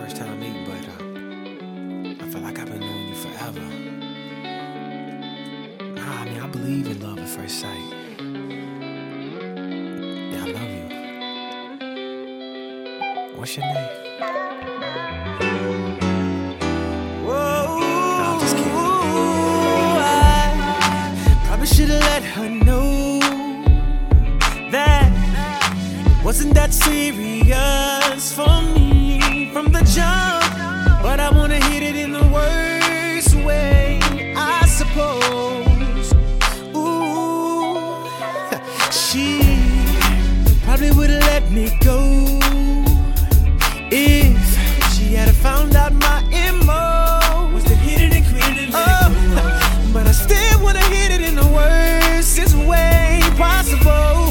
first time meeting, but I feel like I've been knowing you forever. Nah, I mean, I believe in love at first sight. Yeah, I love you. What's your name? Whoa, nah, I'm just kidding. I probably should've let her know that it wasn't that serious for me from the jump. But I wanna hit it in the worst way, I suppose. Ooh, she probably would've let me go if she had found out my MO was to hit it and quit it. Oh, but I still wanna hit it in the worst way possible.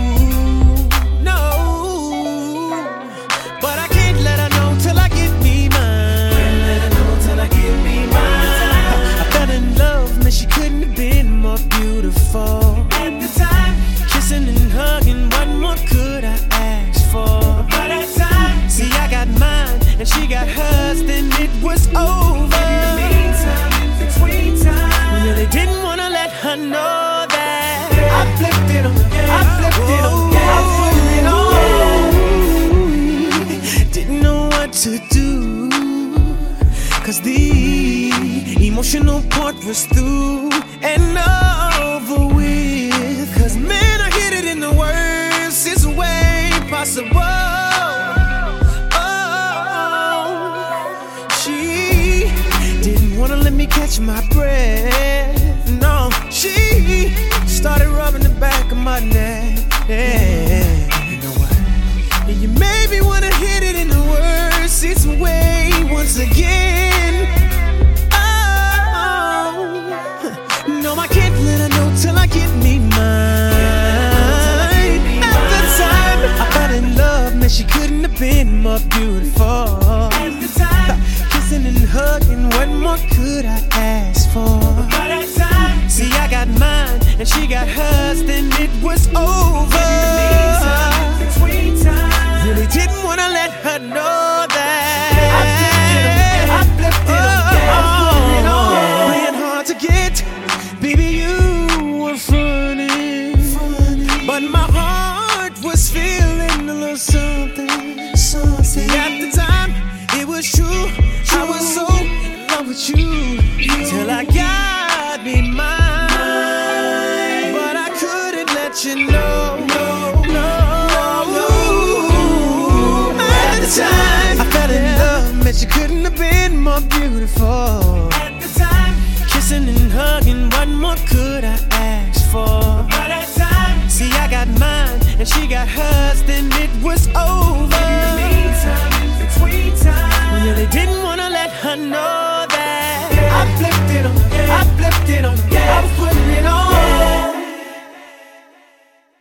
She couldn't have been more beautiful. At the time, kissing and hugging, what more could I ask for? By that time, see, I got mine and she got hers, then it was over. In the meantime, in between time, we really didn't want to let her know that I flipped it on, I flipped it on, I flipped it on. Didn't know what to do, 'cause the emotional part was through and over with. 'Cause man, I hit it in the worst way possible. Oh, she didn't wanna let me catch my breath. No, she started rubbing the back of my neck. Yeah. You know what? You made me wanna hit it in the worst way once again. No, I can't let her know till I get me mine. At the time, I fell in love, man, she couldn't have been more beautiful. At the time, kissing and hugging, what more could I ask for? By that time, see, I got mine and she got hers, then it was over. In the meantime, between time, really didn't wanna let her know that I flipped it on, I flipped it on, playing hard to get. Baby, you were funny, but my heart was feeling a little something, something. At the time, it was true, I was so in love with you, till I got me mine. But I couldn't let you know, no. At the time, I fell in love, man, she couldn't have been more beautiful. At the time, kissing and hugging, what more could I ask for? By that time, see, I got mine and she got hers, then it was over. In the meantime, in between time, we really didn't wanna let her know that I flipped it on, I flipped it on, I was putting it on.